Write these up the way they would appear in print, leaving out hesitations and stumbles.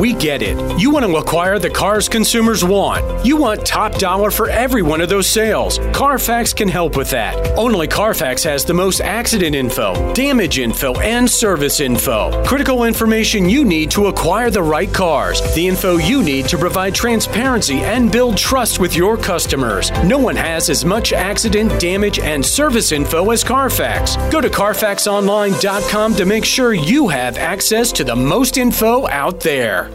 We get it. You want to acquire the cars consumers want. You want top dollar for every one of those sales. Carfax can help with that. Only Carfax has the most accident info, damage info, and service info. Critical information you need to acquire the right cars. The info you need to provide transparency and build trust with your customers. No one has as much accident, damage, and service info as Carfax. Go to CarfaxOnline.com to make sure you have access to the most info out there.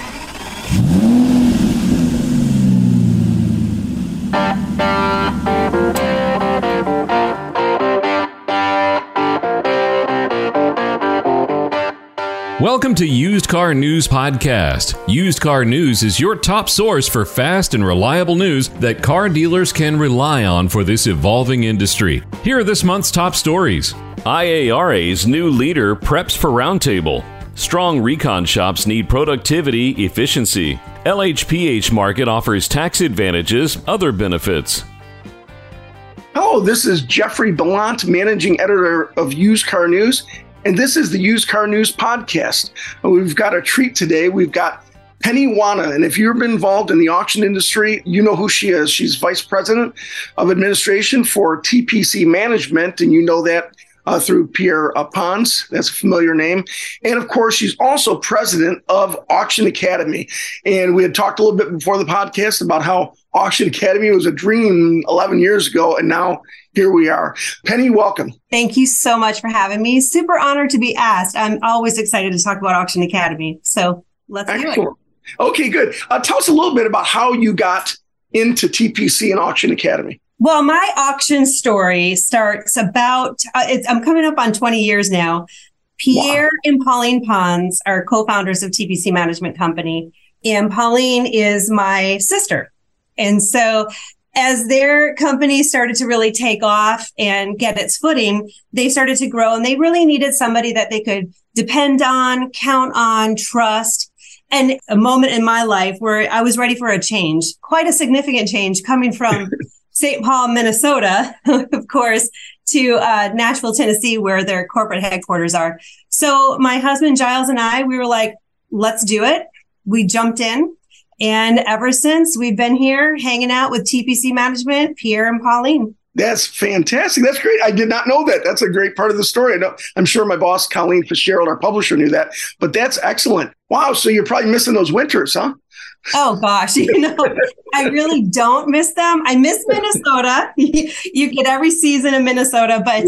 Welcome to Used Car News Podcast. Used Car News is your top source for fast and reliable news that car dealers can rely on for this evolving industry. Here are this month's top stories. IARA's new leader preps for roundtable. Strong recon shops need productivity efficiency. LHPH market offers tax advantages, other benefits. Hello, this is Jeffrey Ballant, Managing Editor of Used Car News. And this is the Used Car News Podcast. We've got a treat today. We've got Penny Wana. And if you've been involved in the auction industry, you know who she is. She's Vice President of Administration for TPC Management. And you know that through Pierre Pons. That's a familiar name. And of course, she's also President of Auction Academy. And we had talked a little bit before the podcast about how Auction Academy was a dream 11 years ago. And now here we are. Penny, welcome. Thank you so much for having me. Super honored to be asked. I'm always excited to talk about Auction Academy. So let's do it. Okay, good. Tell us a little bit about how you got into TPC and Auction Academy. Well, my auction story starts about, I'm coming up on 20 years now. Pierre and Pauline Pons are co-founders of TPC Management Company, and Pauline is my sister. And so as their company started to really take off and get its footing, they started to grow, and they really needed somebody that they could depend on, count on, trust. And a moment in my life where I was ready for a change, quite a significant change coming from St. Paul, Minnesota, of course, to Nashville, Tennessee, where their corporate headquarters are. So my husband, Giles, and I, we were like, let's do it. We jumped in. And ever since, we've been here hanging out with TPC Management, Pierre and Pauline. That's fantastic. That's great. I did not know that. That's a great part of the story. I'm sure my boss, Colleen Fitzgerald, our publisher, knew that. But that's excellent. Wow. So you're probably missing those winters, huh? Oh, gosh. I really don't miss them. I miss Minnesota. You get every season in Minnesota, but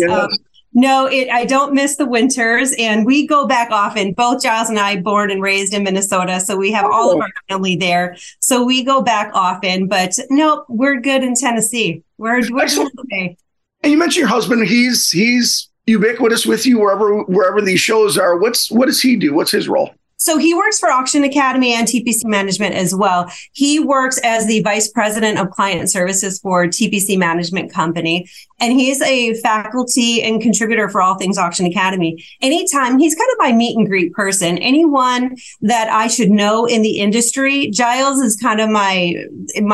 no, I don't miss the winters. And we go back often. Both Giles and I born and raised in Minnesota. So we have all of our family there. So we go back often. But no, we're good in Tennessee. We're doing okay. And you mentioned your husband. He's ubiquitous with you wherever these shows are. What does he do? What's his role? So he works for Auction Academy and TPC Management as well. He works as the Vice President of Client Services for TPC Management Company. And he's a faculty and contributor for all things Auction Academy. Anytime, he's kind of my meet and greet person. Anyone that I should know in the industry, Giles is kind of my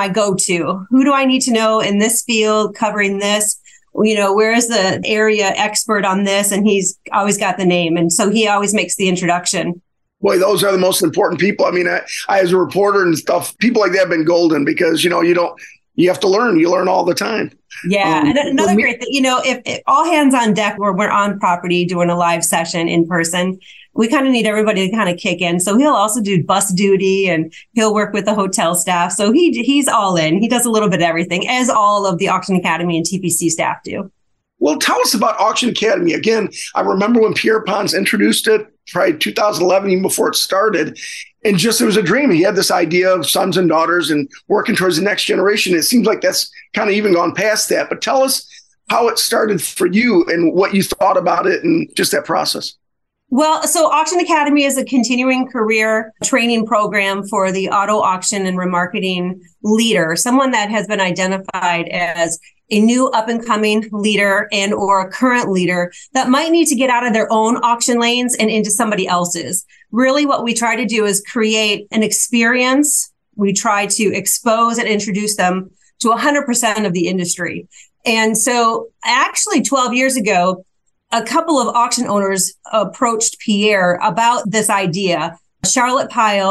go-to. Who do I need to know in this field covering this? Where is the area expert on this? And he's always got the name. And so he always makes the introduction. Boy, those are the most important people. I mean, I as a reporter and stuff, people like that have been golden because, you have to learn. You learn all the time. Yeah. And another great thing, if all hands on deck where we're on property doing a live session in person, we kind of need everybody to kind of kick in. So he'll also do bus duty and he'll work with the hotel staff. So he's all in. He does a little bit of everything, as all of the Auction Academy and TPC staff do. Well, tell us about Auction Academy. Again, I remember when Pierre Pons introduced it, probably 2011, even before it started. And it was a dream. He had this idea of sons and daughters and working towards the next generation. It seems like that's kind of even gone past that. But tell us how it started for you and what you thought about it and just that process. Well, so Auction Academy is a continuing career training program for the auto auction and remarketing leader, someone that has been identified as a new up-and-coming leader and or a current leader that might need to get out of their own auction lanes and into somebody else's. Really, what we try to do is create an experience. We try to expose and introduce them to 100% of the industry. And so actually 12 years ago, a couple of auction owners approached Pierre about this idea. Charlotte Pyle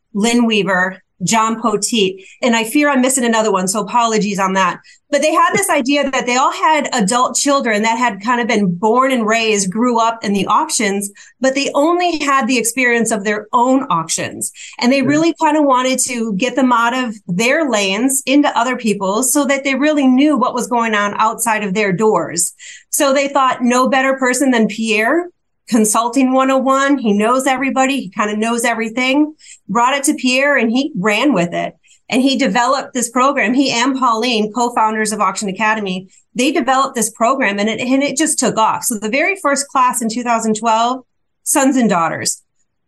Lynn Weaver, John Poteet, and I fear I'm missing another one, so apologies on that. But they had this idea that they all had adult children that had kind of been born and raised, grew up in the auctions, but they only had the experience of their own auctions. And they really kind of wanted to get them out of their lanes into other people's so that they really knew what was going on outside of their doors. So they thought no better person than Pierre. Consulting 101. He knows everybody. He kind of knows everything. Brought it to Pierre and he ran with it. And he developed this program. He and Pauline, co-founders of Auction Academy, they developed this program and it just took off. So the very first class in 2012, Sons and Daughters,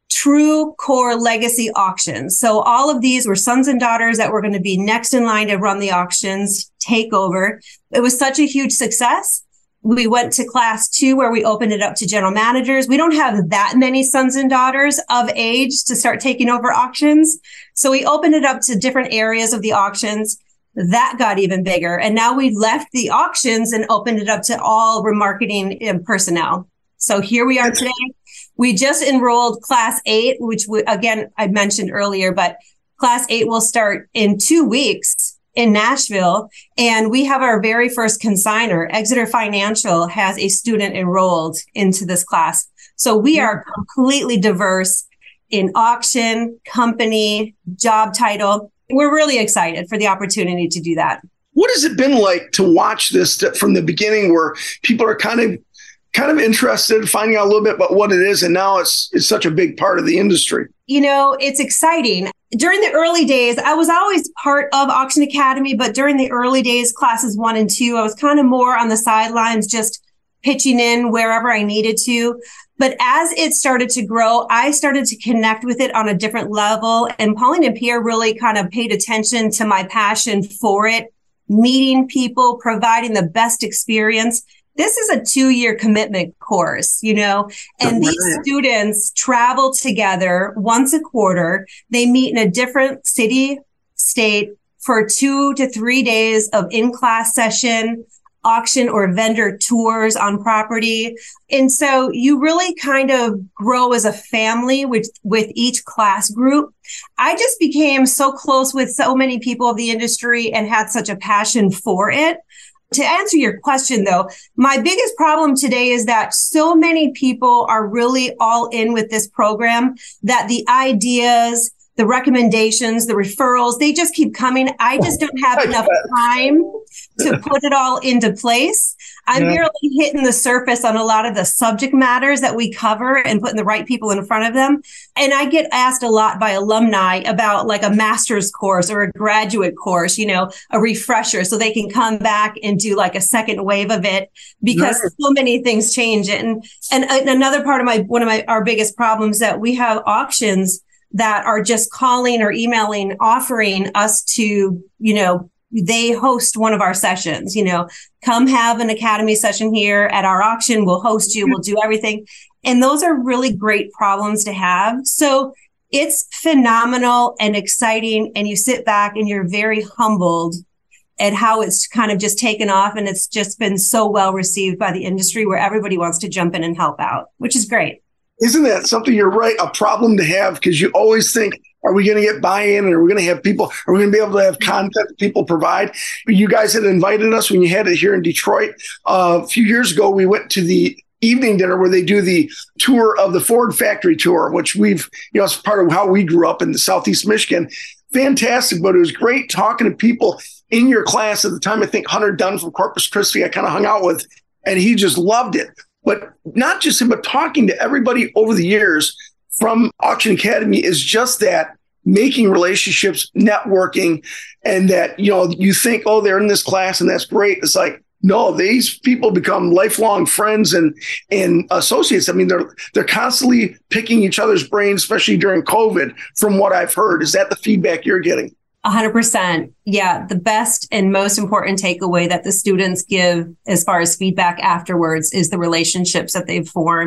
true core legacy auctions. So all of these were sons and daughters that were going to be next in line to run the auctions, take over. It was such a huge success. We went to class 2 where we opened it up to general managers. We don't have that many sons and daughters of age to start taking over auctions. So we opened it up to different areas of the auctions. That got even bigger. And now we left the auctions and opened it up to all remarketing and personnel. So here we are today. We just enrolled class 8, which again, I mentioned earlier, but class 8 will start in 2 weeks in Nashville. And we have our very first consignor. Exeter Financial has a student enrolled into this class. So we are completely diverse in auction, company, job title. We're really excited for the opportunity to do that. What has it been like to watch this from the beginning where people are kind of interested, finding out a little bit about what it is, and now it's such a big part of the industry? You know, it's exciting. During the early days, I was always part of Auction Academy, but during the early days, classes 1 and 2, I was kind of more on the sidelines, just pitching in wherever I needed to. But as it started to grow, I started to connect with it on a different level. And Pauline and Pierre really kind of paid attention to my passion for it, meeting people, providing the best experience. This is a 2-year commitment course, you know, and these students travel together once a quarter. They meet in a different city, state for 2 to 3 days of in-class session, auction or vendor tours on property. And so you really kind of grow as a family with each class group. I just became so close with so many people of the industry and had such a passion for it. To answer your question, though, my biggest problem today is that so many people are really all in with this program that the ideas, the recommendations, the referrals, they just keep coming. I just don't have enough time to put it all into place. I'm barely hitting the surface on a lot of the subject matters that we cover and putting the right people in front of them. And I get asked a lot by alumni about like a master's course or a graduate course, you know, a refresher so they can come back and do like a second wave of it because so many things change. And another part of our biggest problems that we have auctions that are just calling or emailing, offering us to, you know, they host one of our sessions, you know, come have an academy session here at our auction. We'll host you. We'll do everything. And those are really great problems to have. So it's phenomenal and exciting. And you sit back and you're very humbled at how it's kind of just taken off. And it's just been so well received by the industry where everybody wants to jump in and help out, which is great. Isn't that something, you're right, a problem to have? Because you always think, are we going to get buy-in? And are we going to have people? Are we going to be able to have content that people provide? You guys had invited us when you had it here in Detroit. A few years ago, we went to the evening dinner where they do the tour of the Ford factory tour, which it's part of how we grew up in the Southeast Michigan. Fantastic, but it was great talking to people in your class at the time. I think Hunter Dunn from Corpus Christi, I kind of hung out with, and he just loved it. But not just him, but talking to everybody over the years from Auction Academy is just that, making relationships, networking, and that, you know, you think, oh, they're in this class and that's great. It's like, no, these people become lifelong friends and associates. I mean, they're constantly picking each other's brains, especially during COVID, from what I've heard. Is that the feedback you're getting? 100%. Yeah. The best and most important takeaway that the students give as far as feedback afterwards is the relationships that they've formed.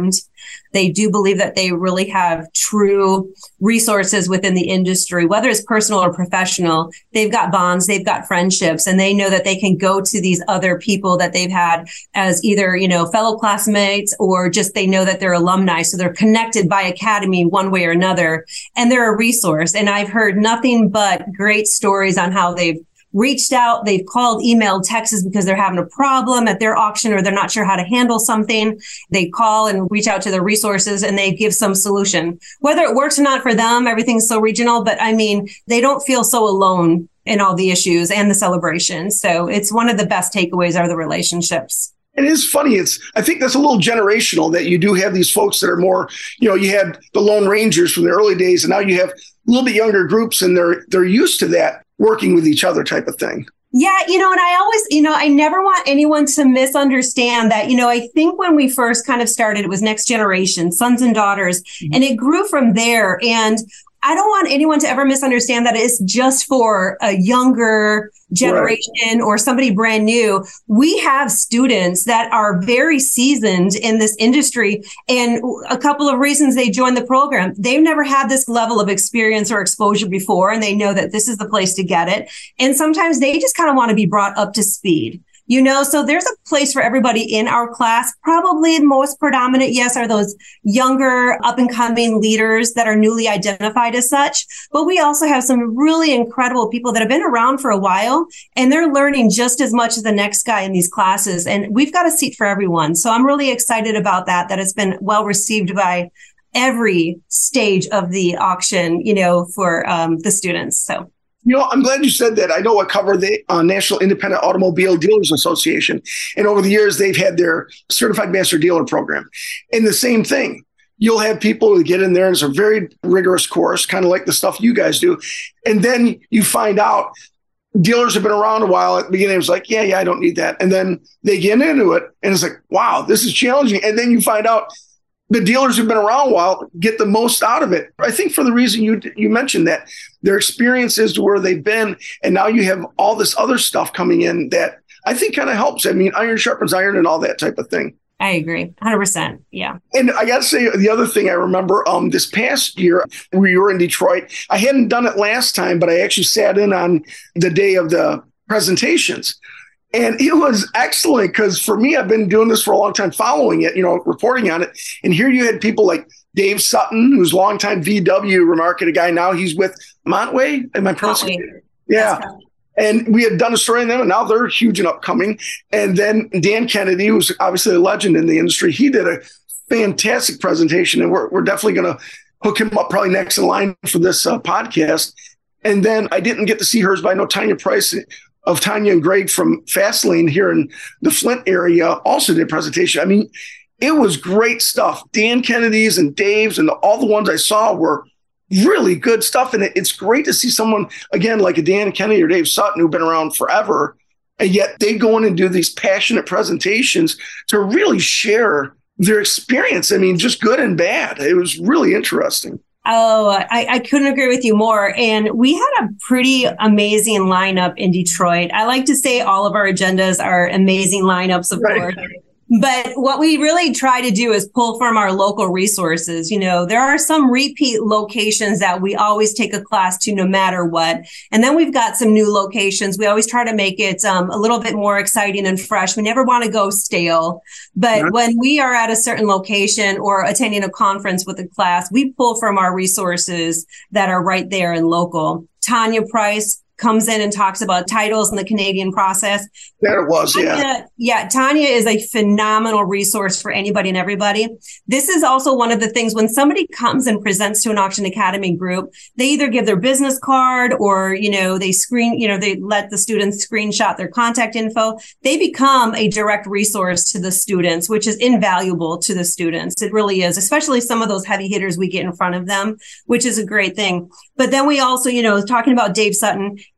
They do believe that they really have true resources within the industry, whether it's personal or professional. They've got bonds, they've got friendships, and they know that they can go to these other people that they've had as either, fellow classmates, or just they know that they're alumni. So they're connected by academy one way or another, and they're a resource. And I've heard nothing but great stories on how they've reached out, they've called, emailed, texted because they're having a problem at their auction or they're not sure how to handle something. They call and reach out to their resources and they give some solution. Whether it works or not for them, everything's so regional, but they don't feel so alone in all the issues and the celebrations. So it's one of the best takeaways are the relationships. It is funny. I think that's a little generational that you do have these folks that are more, you had the Lone Rangers from the early days, and now you have a little bit younger groups, and they're used to that working with each other type of thing. Yeah, and I always, I never want anyone to misunderstand that, I think when we first kind of started, it was Next Generation, sons and daughters, and it grew from there. And I don't want anyone to ever misunderstand that it's just for a younger generation or somebody brand new. We have students that are very seasoned in this industry, and a couple of reasons they joined the program. They've never had this level of experience or exposure before, and they know that this is the place to get it. And sometimes they just kind of want to be brought up to speed. So there's a place for everybody in our class. Probably the most predominant, yes, are those younger up and coming leaders that are newly identified as such. But we also have some really incredible people that have been around for a while, and they're learning just as much as the next guy in these classes. And we've got a seat for everyone. So I'm really excited about that it's been well received by every stage of the auction, for the students. So. I'm glad you said that. I know I cover the National Independent Automobile Dealers Association. And over the years, they've had their Certified Master Dealer program. And the same thing, you'll have people who get in there and it's a very rigorous course, kind of like the stuff you guys do. And then you find out dealers have been around a while. At the beginning, it was like, yeah, I don't need that. And then they get into it and it's like, wow, this is challenging. And then you find out the dealers who've been around a while get the most out of it. I think for the reason you mentioned that their experiences to where they've been, and now you have all this other stuff coming in that I think kind of helps. Iron sharpens iron and all that type of thing. I agree. 100%. Yeah. And I got to say, the other thing I remember this past year, we were in Detroit. I hadn't done it last time, but I actually sat in on the day of the presentations. And it was excellent because for me, I've been doing this for a long time, following it, reporting on it. And here you had people like Dave Sutton, who's longtime VW remarketed guy. Now he's with Montway. Am I pronouncing it? Yeah. And we had done a story on them, and now they're huge and upcoming. And then Dan Kennedy, who's obviously a legend in the industry, he did a fantastic presentation. And we're definitely going to hook him up probably next in line for this podcast. And then I didn't get to see hers, but I know Tanya Price of Tanya and Greg from Fastlane here in the Flint area also did a presentation. It was great stuff. Dan Kennedy's and Dave's and all the ones I saw were really good stuff. And it's great to see someone, again, like a Dan Kennedy or Dave Sutton, who've been around forever, and yet they go in and do these passionate presentations to really share their experience. Just good and bad. It was really interesting. Oh, I couldn't agree with you more. And we had a pretty amazing lineup in Detroit. I like to say all of our agendas are amazing lineups, of course. But what we really try to do is pull from our local resources. There are some repeat locations that we always take a class to no matter what. And then we've got some new locations. We always try to make it a little bit more exciting and fresh. We never want to go stale. But when we are at a certain location or attending a conference with a class, we pull from our resources that are right there and local. Tanya Price comes in and talks about titles and the Canadian process. There it was, yeah. Yeah, Tanya is a phenomenal resource for anybody and everybody. This is also one of the things when somebody comes and presents to an Auction Academy group, they either give their business card or, they let the students screenshot their contact info. They become a direct resource to the students, which is invaluable to the students. It really is, especially some of those heavy hitters we get in front of them, which is a great thing. But then we also, talking about Dave Sutton,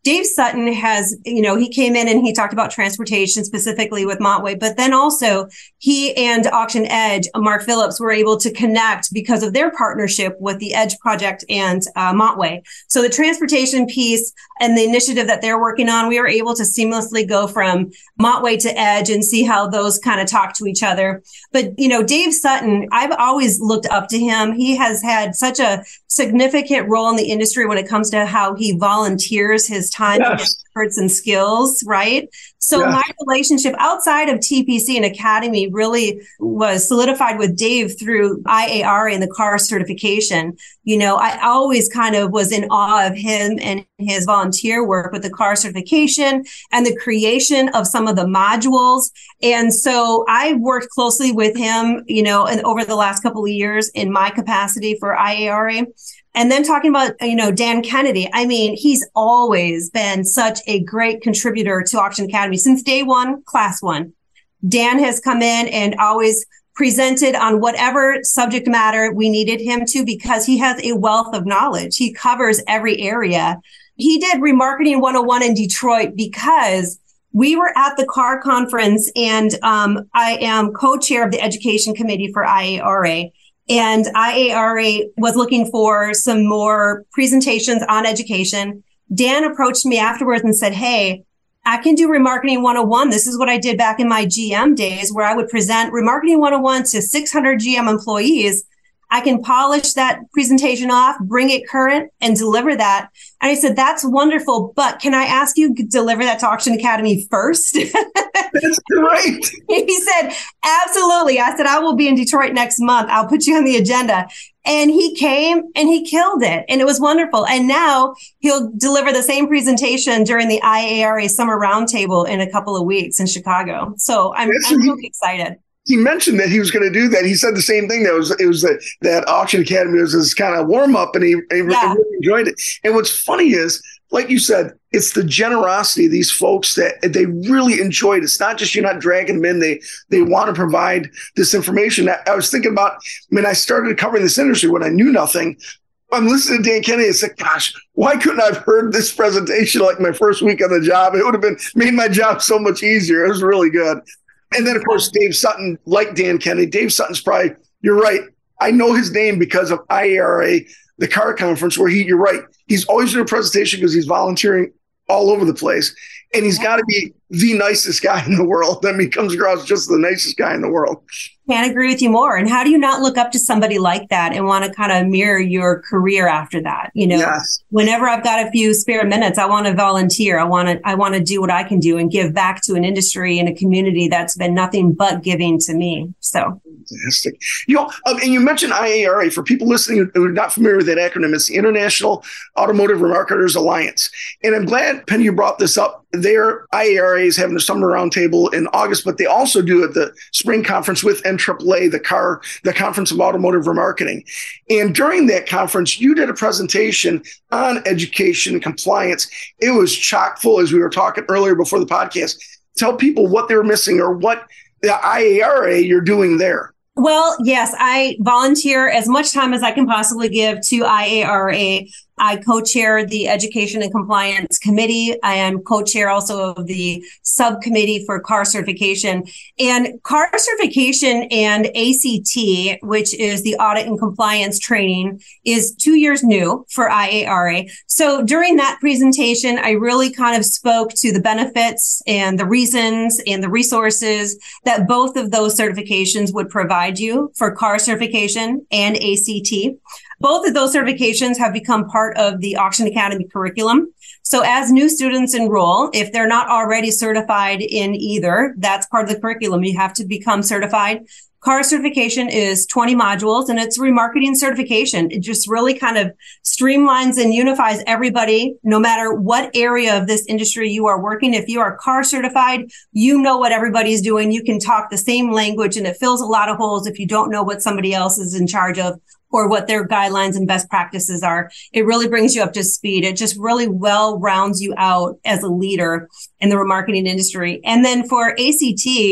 Dave Sutton has, he came in and he talked about transportation specifically with Montway, but then also he and Auction Edge, Mark Phillips, were able to connect because of their partnership with the Edge Project and Montway. So the transportation piece and the initiative that they're working on, we were able to seamlessly go from Montway to Edge and see how those kind of talk to each other. But, Dave Sutton, I've always looked up to him. He has had such a significant role in the industry when it comes to how he volunteers his time and efforts and skills, right? So my relationship outside of TPC and Academy really was solidified with Dave through IARA and the CAR certification. I always kind of was in awe of him and his volunteer work with the CAR certification and the creation of some of the modules. And so I worked closely with him, and over the last couple of years in my capacity for IARA. And then talking about, Dan Kennedy, he's always been such a great contributor to Auction Academy since day one, class one. Dan has come in and always presented on whatever subject matter we needed him to because he has a wealth of knowledge. He covers every area. He did Remarketing 101 in Detroit because we were at the CAR conference and I am co-chair of the education committee for IARA. And IARA was looking for some more presentations on education. Dan approached me afterwards and said, hey, I can do Remarketing 101. This is what I did back in my GM days where I would present Remarketing 101 to 600 GM employees. I can polish that presentation off, bring it current, and deliver that. And I said, that's wonderful, but can I ask you to deliver that to Auction Academy first? That's great. He said, absolutely. I said, I will be in Detroit next month. I'll put you on the agenda. And he came and he killed it. And it was wonderful. And now he'll deliver the same presentation during the IARA Summer Roundtable in a couple of weeks in Chicago. So I'm really excited. He mentioned that he was going to do that. He said the same thing. It was that Auction Academy was his kind of warm up, and he really enjoyed it. And what's funny is, like you said, it's the generosity of these folks that they really enjoyed. It's not just you're not dragging them in. They want to provide this information. I was thinking about when I started covering this industry when I knew nothing. I'm listening to Dan Kennedy and said, gosh, why couldn't I have heard this presentation like my first week on the job? It would have made my job so much easier. It was really good. And then, of course, Dave Sutton, like Dan Kennedy, Dave Sutton's probably, you're right. I know his name because of IARA, the CAR conference, where you're right. He's always doing a presentation because he's volunteering all over the place. And he's got to be the nicest guy in the world. He comes across just the nicest guy in the world. Can't agree with you more. And how do you not look up to somebody like that and want to kind of mirror your career after that? Yes. Whenever I've got a few spare minutes, I want to volunteer. I want to do what I can do and give back to an industry and a community that's been nothing but giving to me. So fantastic. And you mentioned IARA. For people listening who are not familiar with that acronym, it's the International Automotive Remarketers Alliance. And I'm glad, Penny, you brought this up. Their IARA is having a summer roundtable in August, but they also do at the spring conference with NAAA, the Conference of Automotive Remarketing. And during that conference, you did a presentation on education and compliance. It was chock full, as we were talking earlier before the podcast. Tell people what they were missing or what the IARA you're doing there. Well, yes, I volunteer as much time as I can possibly give to IARA. I co-chair the Education and Compliance Committee. I am co-chair also of the subcommittee for CAR certification. And CAR certification and ACT, which is the Audit and Compliance Training, is 2 years new for IARA. So during that presentation, I really kind of spoke to the benefits and the reasons and the resources that both of those certifications would provide you for CAR certification and ACT. Both of those certifications have become part of the Auction Academy curriculum. So as new students enroll, if they're not already certified in either, that's part of the curriculum. You have to become certified. CAR certification is 20 modules, and it's remarketing certification. It just really kind of streamlines and unifies everybody, no matter what area of this industry you are working. If you are CAR certified, you know what everybody's doing. You can talk the same language, and it fills a lot of holes if you don't know what somebody else is in charge of or what their guidelines and best practices are. It really brings you up to speed. It just really well rounds you out as a leader in the remarketing industry. And then for ACT,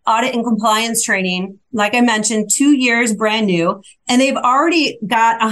audit and compliance training. Like I mentioned, 2 years brand new, and they've already got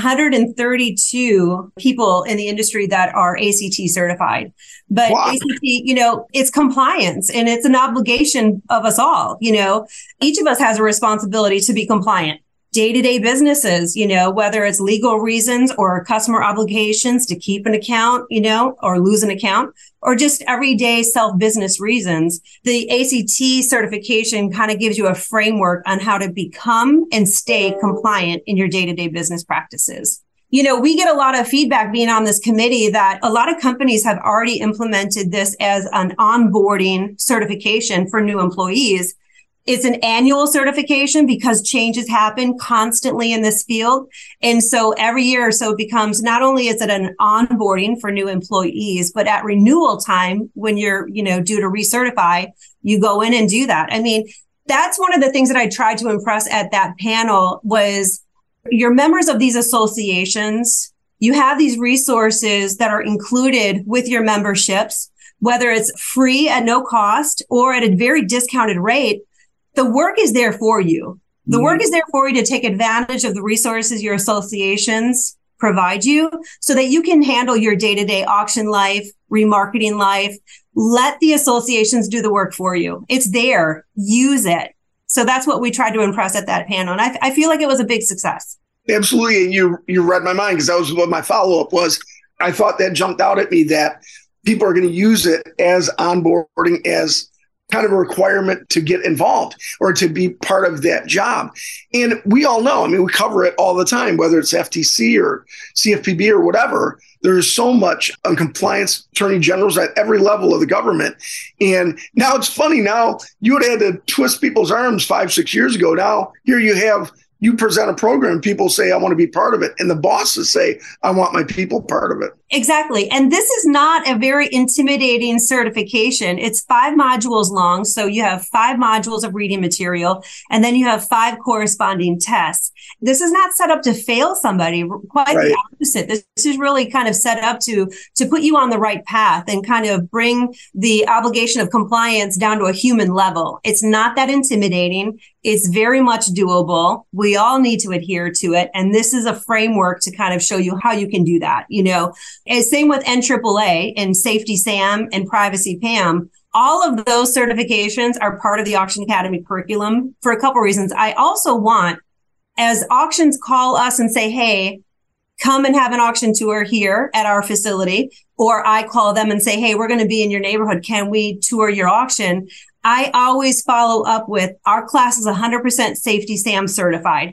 132 people in the industry that are ACT certified. But wow. ACT, it's compliance, and it's an obligation of us all. Each of us has a responsibility to be compliant. Day-to-day businesses, whether it's legal reasons or customer obligations to keep an account, or lose an account, or just everyday self-business reasons. The ACT certification kind of gives you a framework on how to become and stay compliant in your day-to-day business practices. We get a lot of feedback being on this committee that a lot of companies have already implemented this as an onboarding certification for new employees. It's an annual certification because changes happen constantly in this field. And so every year or so it becomes, not only is it an onboarding for new employees, but at renewal time, when you're, due to recertify, you go in and do that. I mean, that's one of the things that I tried to impress at that panel was you're members of these associations. You have these resources that are included with your memberships, whether it's free at no cost or at a very discounted rate. The work is there for you. The work is there for you to take advantage of the resources your associations provide you so that you can handle your day-to-day auction life, remarketing life. Let the associations do the work for you. It's there. Use it. So that's what we tried to impress at that panel. And I feel like it was a big success. Absolutely. And you read my mind, because that was what my follow-up was. I thought that jumped out at me, that people are going to use it as onboarding, as kind of a requirement to get involved or to be part of that job. And we all know, we cover it all the time, whether it's FTC or CFPB or whatever. There's so much on compliance attorney generals at every level of the government. And now it's funny, now you would have had to twist people's arms 5-6 years ago. Now here you present a program, people say, I want to be part of it. And the bosses say, I want my people part of it. Exactly. And this is not a very intimidating certification. It's 5 modules long. So you have 5 modules of reading material, and then you have 5 corresponding tests. This is not set up to fail somebody. Quite right. The opposite. This is really kind of set up to put you on the right path and kind of bring the obligation of compliance down to a human level. It's not that intimidating. It's very much doable. We all need to adhere to it. And this is a framework to kind of show you how you can do that. And same with NAAA and Safety SAM and Privacy PAM. All of those certifications are part of the Auction Academy curriculum for a couple reasons. I also want, as auctions call us and say, hey, come and have an auction tour here at our facility, or I call them and say, hey, we're going to be in your neighborhood. Can we tour your auction? I always follow up with, our class is 100% Safety SAM certified.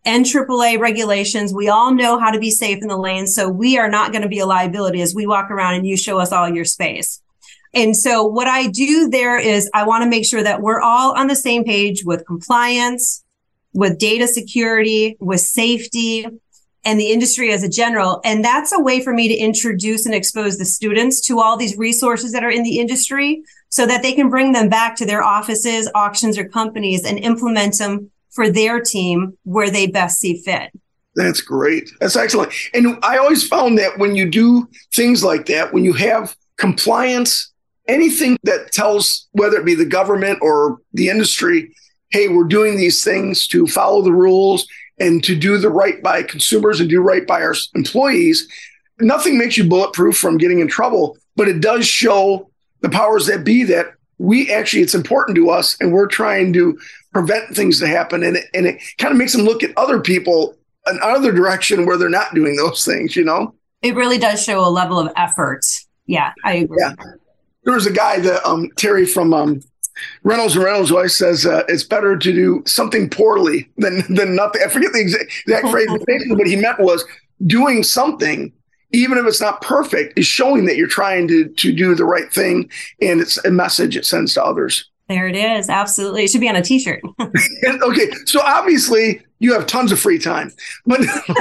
NAAA regulations, we all know how to be safe in the lane. So we are not going to be a liability as we walk around and you show us all your space. And so what I do there is I want to make sure that we're all on the same page with compliance, with data security, with safety, and the industry as a general. And that's a way for me to introduce and expose the students to all these resources that are in the industry so that they can bring them back to their offices, auctions, or companies and implement them for their team where they best see fit. That's great. That's excellent. And I always found that when you do things like that, when you have compliance, anything that tells, whether it be the government or the industry, hey, we're doing these things to follow the rules and to do the right by consumers and do right by our employees, nothing makes you bulletproof from getting in trouble, but it does show the powers that be that it's important to us and we're trying to prevent things to happen. And it kind of makes them look at other people in another direction where they're not doing those things, It really does show a level of effort. Yeah, I agree. Yeah. There was a guy that Terry from Reynolds & Reynolds always says it's better to do something poorly than nothing. I forget the exact phrase, but basically what he meant was doing something, even if it's not perfect, is showing that you're trying to do the right thing, and it's a message it sends to others. There it is. Absolutely. It should be on a t-shirt. Okay. So obviously you have tons of free time, but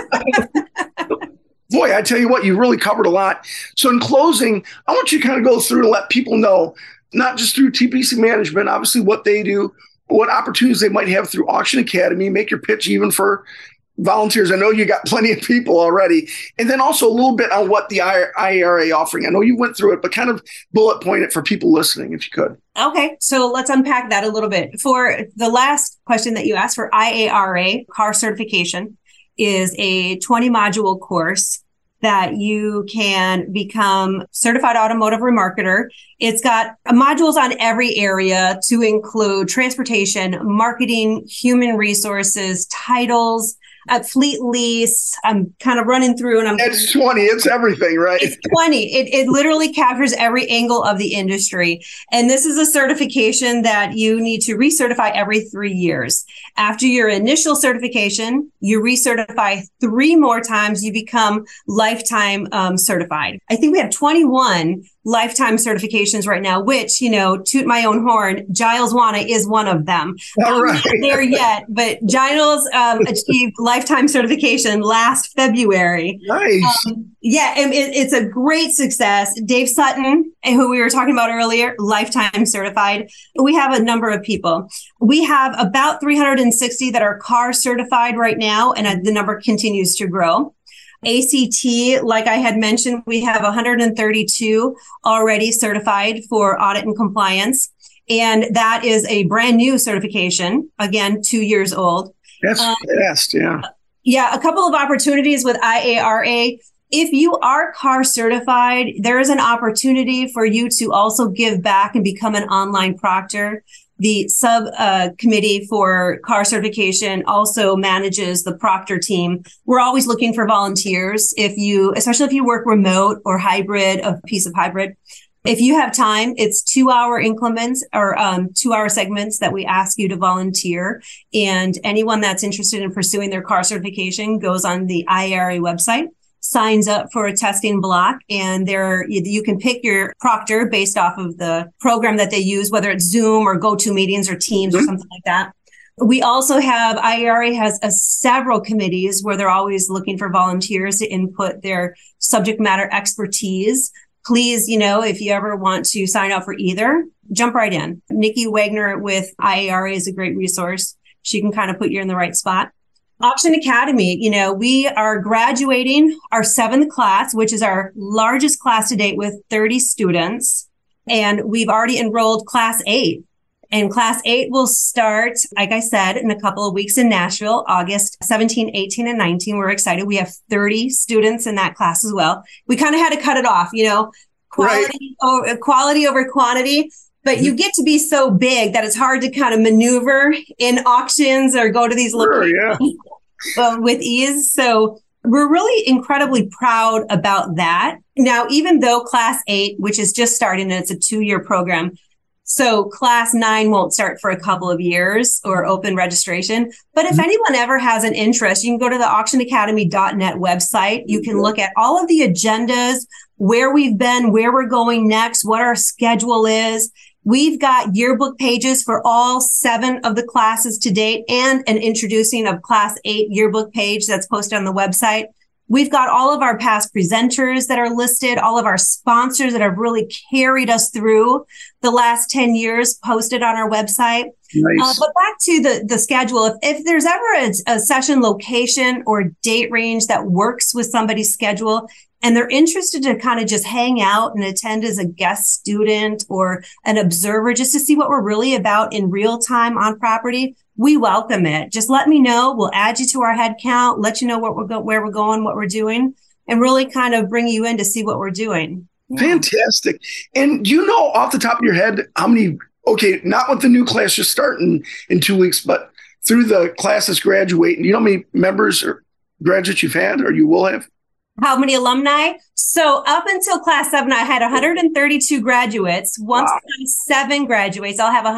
boy, I tell you what, you really covered a lot. So in closing, I want you to kind of go through and let people know, not just through TPC Management, obviously what they do, what opportunities they might have through Auction Academy, make your pitch even for volunteers? I know you got plenty of people already. And then also a little bit on what the IARA offering. I know you went through it, but kind of bullet point it for people listening, if you could. Okay, so let's unpack that a little bit. For the last question that you asked for IARA, car certification, is a 20-module course that you can become certified automotive remarketer. It's got modules on every area to include transportation, marketing, human resources, titles, fleet lease. I'm kind of running through and It's 20. It's everything, right? It's 20. It literally captures every angle of the industry. And this is a certification that you need to recertify every 3 years. After your initial certification, you recertify 3 more times, you become lifetime certified. I think we have 21 lifetime certifications right now, which, toot my own horn, Giles Wana is one of them. All right. I'm not there yet, but Giles achieved lifetime certification last February. Nice. And it's a great success. Dave Sutton, who we were talking about earlier, lifetime certified. We have a number of people. We have about 360 that are car certified right now, and the number continues to grow. ACT, like I had mentioned, we have 132 already certified for audit and compliance. And that is a brand new certification, again, 2 years old. That's fast, yeah. Yeah, a couple of opportunities with IARA. If you are car certified, there is an opportunity for you to also give back and become an online proctor. The subcommittee for car certification also manages the proctor team. We're always looking for volunteers. Especially if you work remote or hybrid, a piece of hybrid. If you have time, it's 2-hour increments or 2-hour segments that we ask you to volunteer. And anyone that's interested in pursuing their car certification goes on the IARA website, signs up for a testing block, and you can pick your proctor based off of the program that they use, whether it's Zoom or GoToMeetings or Teams or something like that. We also have, IARA has several committees where they're always looking for volunteers to input their subject matter expertise. Please, if you ever want to sign up for either, jump right in. Nikki Wagner with IARA is a great resource. She can kind of put you in the right spot. Auction Academy, we are graduating our 7th class, which is our largest class to date with 30 students. And we've already enrolled class 8. And class 8 will start, like I said, in a couple of weeks in Nashville, August 17, 18, and 19. We're excited. We have 30 students in that class as well. We kind of had to cut it off, quality over quantity. But you get to be so big that it's hard to kind of maneuver in auctions or go to these locations with ease. So we're really incredibly proud about that. Now, even though class 8, which is just starting, and it's a 2-year program, so class 9 won't start for a couple of years or open registration. But if anyone ever has an interest, you can go to the auctionacademy.net website. You can look at all of the agendas, where we've been, where we're going next, what our schedule is. We've got yearbook pages for all 7 of the classes to date and an introducing of class 8 yearbook page that's posted on the website. We've got all of our past presenters that are listed, all of our sponsors that have really carried us through the last 10 years posted on our website. Nice. But back to the schedule, if there's ever a session location or date range that works with somebody's schedule, and they're interested to kind of just hang out and attend as a guest student or an observer just to see what we're really about in real time on property, we welcome it. Just let me know. We'll add you to our head count, let you know where we're going, what we're doing, and really kind of bring you in to see what we're doing. Fantastic. And do you know off the top of your head how many, not with the new class just starting in 2 weeks, but through the classes graduating, do you know how many members or graduates you've had or you will have? How many alumni? So up until class 7, I had 132 graduates. Once class 7 graduates, I'll have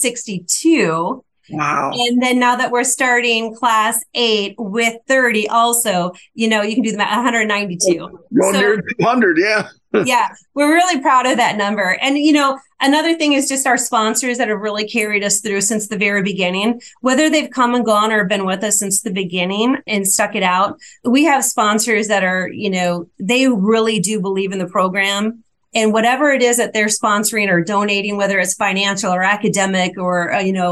162. Wow. And then now that we're starting class 8 with 30 also, you can do the math, 192. Going near 200, yeah. Yeah, we're really proud of that number. And, another thing is just our sponsors that have really carried us through since the very beginning, whether they've come and gone or been with us since the beginning and stuck it out. We have sponsors that are, they really do believe in the program. And whatever it is that they're sponsoring or donating, whether it's financial or academic or,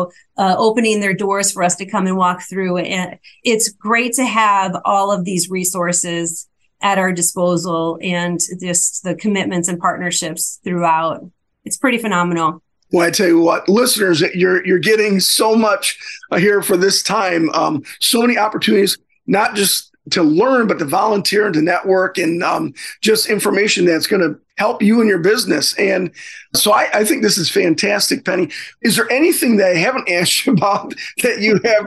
opening their doors for us to come and walk through. And it's great to have all of these resources at our disposal and just the commitments and partnerships throughout. It's pretty phenomenal. Well, I tell you what, listeners, you're getting so much here for this time. So many opportunities, not just to learn, but to volunteer and to network and just information that's going to help you in your business. And so I think this is fantastic, Penny. Is there anything that I haven't asked you about that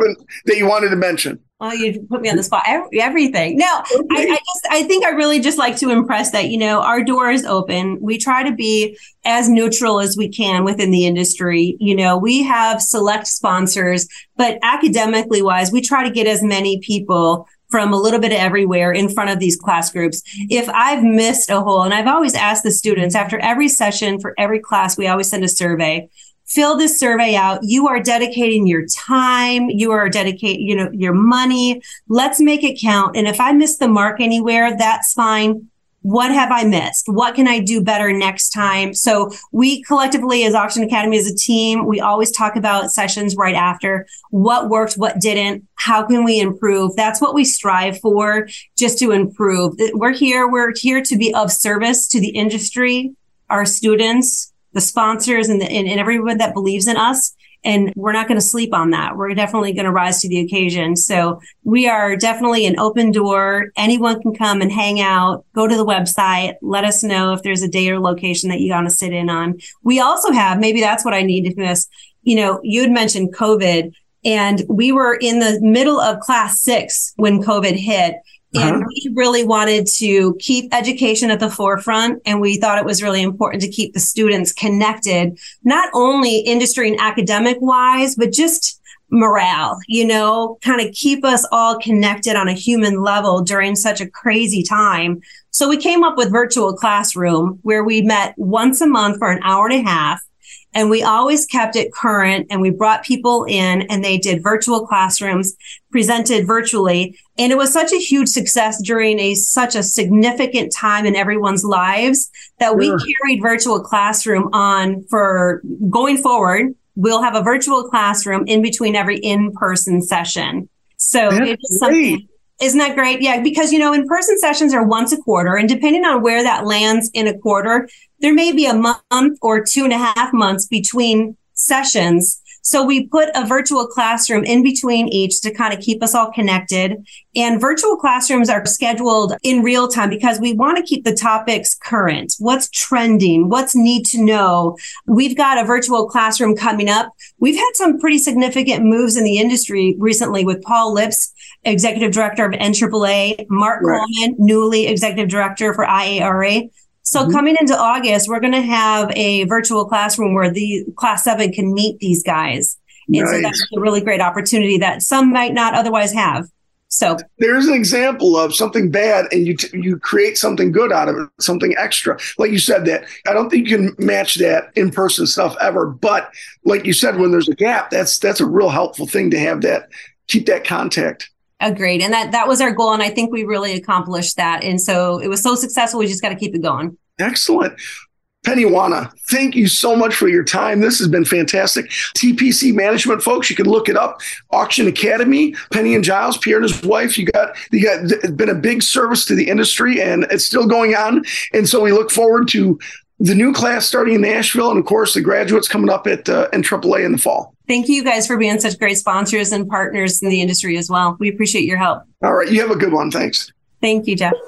you wanted to mention? Well, you put me on the spot. Everything. No, okay. I think I really just like to impress that, our door is open. We try to be as neutral as we can within the industry. We have select sponsors, but academically wise, we try to get as many people from a little bit of everywhere in front of these class groups. If I've missed a hole, and I've always asked the students after every session for every class, we always send a survey. Fill this survey out. You are dedicating your time. You are dedicating, your money. Let's make it count. And if I miss the mark anywhere, that's fine. What have I missed? What can I do better next time? So we collectively as Auction Academy, as a team, we always talk about sessions right after. What worked, what didn't? How can we improve? That's what we strive for, just to improve. We're here to be of service to the industry, our students, the sponsors, and everyone that believes in us. And we're not going to sleep on that. We're definitely going to rise to the occasion. So we are definitely an open door. Anyone can come and hang out, go to the website, let us know if there's a day or location that you want to sit in on. We also have, maybe that's what I need to miss. You had mentioned COVID, and we were in the middle of class 6 when COVID hit. And we really wanted to keep education at the forefront. And we thought it was really important to keep the students connected, not only industry and academic wise, but just morale, kind of keep us all connected on a human level during such a crazy time. So we came up with Virtual Classroom, where we met once a month for an hour and a half. And we always kept it current, and we brought people in and they did virtual classrooms, presented virtually. And it was such a huge success during such a significant time in everyone's lives that we carried Virtual Classroom on for going forward. We'll have a virtual classroom in between every in-person session. So it's something. Isn't that great? Yeah, because, in-person sessions are once a quarter, and depending on where that lands in a quarter, there may be a month or 2.5 months between sessions. So we put a virtual classroom in between each to kind of keep us all connected. And virtual classrooms are scheduled in real time because we want to keep the topics current. What's trending? What's need to know? We've got a virtual classroom coming up. We've had some pretty significant moves in the industry recently with Paul Lips, Executive Director of NAAA, Mark Coleman, newly Executive Director for IARA. So coming into August, we're going to have a virtual classroom where the class 7 can meet these guys. And so that's a really great opportunity that some might not otherwise have. So there's an example of something bad and you create something good out of it, something extra. Like you said, that I don't think you can match that in-person stuff ever. But like you said, when there's a gap, that's a real helpful thing to have that, keep that contact. Agreed. And that was our goal. And I think we really accomplished that. And so it was so successful. We just got to keep it going. Excellent. Penny Wanna, thank you so much for your time. This has been fantastic. TPC Management, folks, you can look it up. Auction Academy, Penny and Giles, Pierre and his wife. You got been a big service to the industry, and it's still going on. And so we look forward to the new class starting in Nashville, and of course the graduates coming up at NAAA in the fall. Thank you guys for being such great sponsors and partners in the industry as well. We appreciate your help. All right. You have a good one. Thanks. Thank you, Jeff.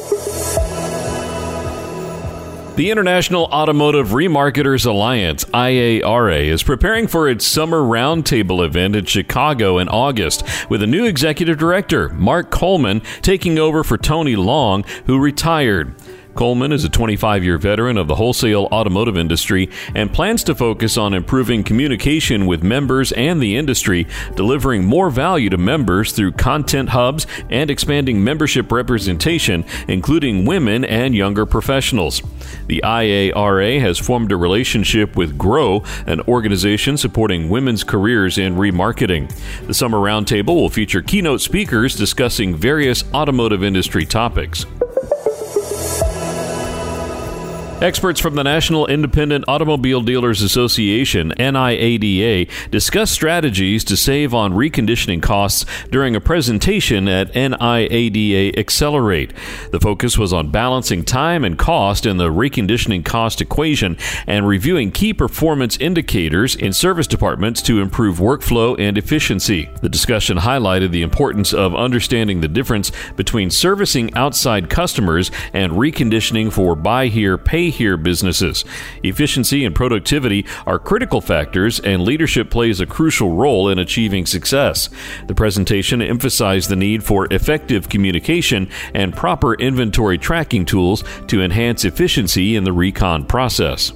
The International Automotive Remarketers Alliance, IARA, is preparing for its Summer Roundtable event in Chicago in August, with a new executive director, Mark Coleman, taking over for Tony Long, who retired. Coleman is a 25-year veteran of the wholesale automotive industry and plans to focus on improving communication with members and the industry, delivering more value to members through content hubs and expanding membership representation, including women and younger professionals. The IARA has formed a relationship with GROW, an organization supporting women's careers in remarketing. The Summer Roundtable will feature keynote speakers discussing various automotive industry topics. Experts from the National Independent Automobile Dealers Association, NIADA, discussed strategies to save on reconditioning costs during a presentation at NIADA Accelerate. The focus was on balancing time and cost in the reconditioning cost equation and reviewing key performance indicators in service departments to improve workflow and efficiency. The discussion highlighted the importance of understanding the difference between servicing outside customers and reconditioning for buy here, pay here businesses. Efficiency and productivity are critical factors, and leadership plays a crucial role in achieving success. The presentation emphasized the need for effective communication and proper inventory tracking tools to enhance efficiency in the recon process.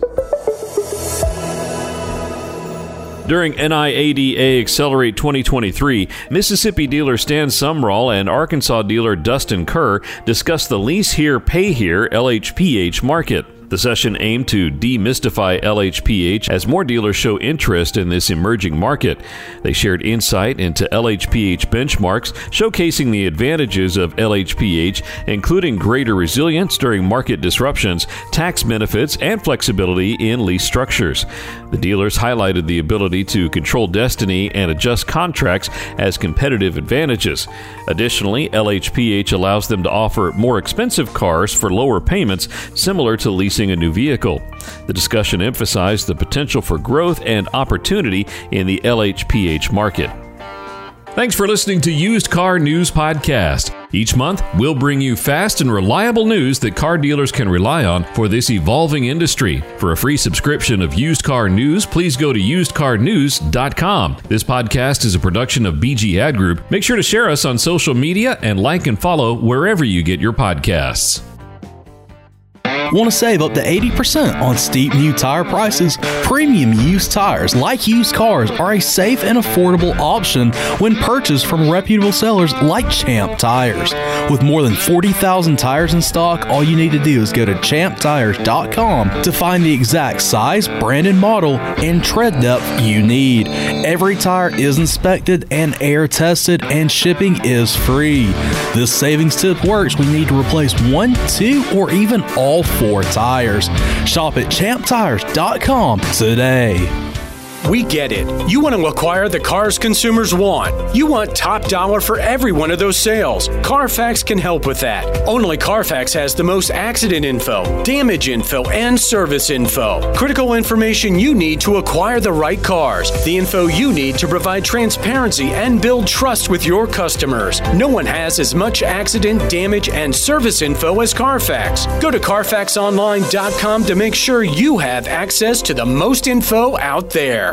During NIADA Accelerate 2023, Mississippi dealer Stan Sumrall and Arkansas dealer Dustin Kerr discussed the Lease Here, Pay Here LHPH market. The session aimed to demystify LHPH as more dealers show interest in this emerging market. They shared insight into LHPH benchmarks, showcasing the advantages of LHPH, including greater resilience during market disruptions, tax benefits, and flexibility in lease structures. The dealers highlighted the ability to control destiny and adjust contracts as competitive advantages. Additionally, LHPH allows them to offer more expensive cars for lower payments, similar to leasing a new vehicle. The discussion emphasized the potential for growth and opportunity in the LHPH market. Thanks for listening to Used Car News Podcast. Each month, we'll bring you fast and reliable news that car dealers can rely on for this evolving industry. For a free subscription of Used Car News, please go to usedcarnews.com. This podcast is a production of BG Ad Group. Make sure to share us on social media and like and follow wherever you get your podcasts. Want to save up to 80% on steep new tire prices? Premium used tires, like used cars, are a safe and affordable option when purchased from reputable sellers like Champ Tires. With more than 40,000 tires in stock, all you need to do is go to champtires.com to find the exact size, brand, and model and tread depth you need. Every tire is inspected and air tested, and shipping is free. This savings tip works when you need to replace 1, 2, or even all 4 tires. Shop at champtires.com today. We get it. You want to acquire the cars consumers want. You want top dollar for every one of those sales. Carfax can help with that. Only Carfax has the most accident info, damage info, and service info. Critical information you need to acquire the right cars. The info you need to provide transparency and build trust with your customers. No one has as much accident, damage, and service info as Carfax. Go to CarfaxOnline.com to make sure you have access to the most info out there.